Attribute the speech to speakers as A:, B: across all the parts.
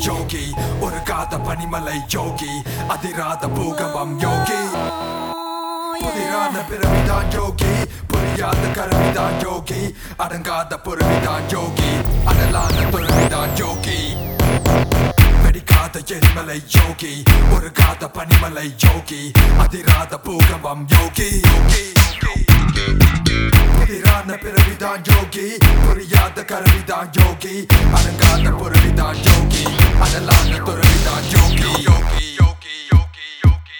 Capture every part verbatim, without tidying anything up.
A: யோகி ஒரு காத பனிமலை யோகி அதிராத பூகம்பம் யோகி புதிரான பிறவிதான் யோகி புரியாத கருவிதான் யோகி அடங்காத பொருவிதான் யோகி அனலான துறவிதான் யோகி வெடிக்காத எரிமலை யோகி ஒரு காத பனிமலை யோகி அதிராத பூகம்பம் யோகி புதிரான பிறவிதான் யோகி புரியாத கருவிதான் யோகி அடங்காத பொருவிதான் யோகி அனலான துறவிதான் யோகி யோகி யோகி யோகி யோகி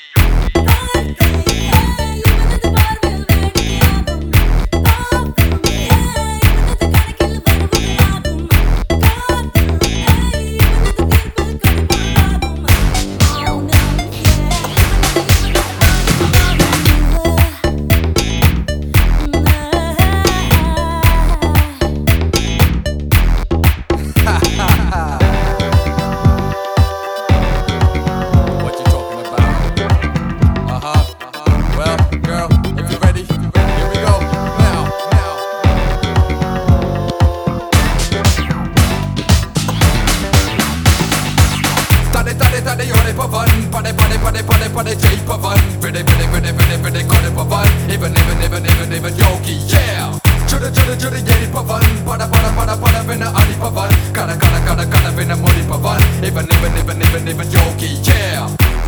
A: Pade pade pade pade pade jai pavan vede vede vede vede vede kode pavan even even even even even yogi yeah chuda chuda chuda yeri pavan pada pada pada pada vena adi pavan kada kada kada kada vena mori pavan even even even even even yogi yeah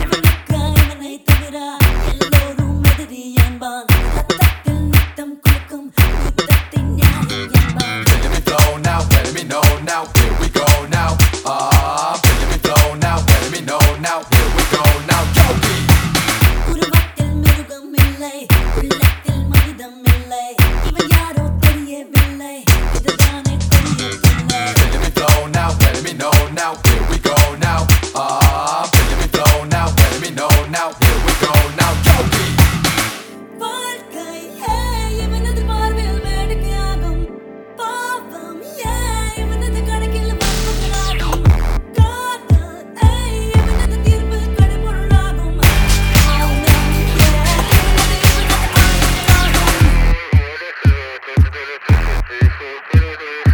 A: Let me flow now, let me know now, here we go now. Ah, let me flow now, let me know now, here we go now, yogi.
B: உருவத்தில் மிருகம் இல்லை உள்ளத்தில் மனிதம் இல்லை இவன் யாரோ தெரியவில்லை இதுதானே தெரியவில்லை
A: Let me flow now, let me know now, here we go now. Ah, let me flow now, let me know now, here we go now, yogi.
B: வாழ்க்கை ஏன் இவனது பார்வையில் வேடிக்கையாகும் பாவம் ஏன் இவனது கணக்கில் வன்புகளாகும் காதல் ஏன் இவனது தீர்ப்பில் கடுபொருளாகும் மௌனம் ஏன் இவனது இவனது ஆயுளாகும்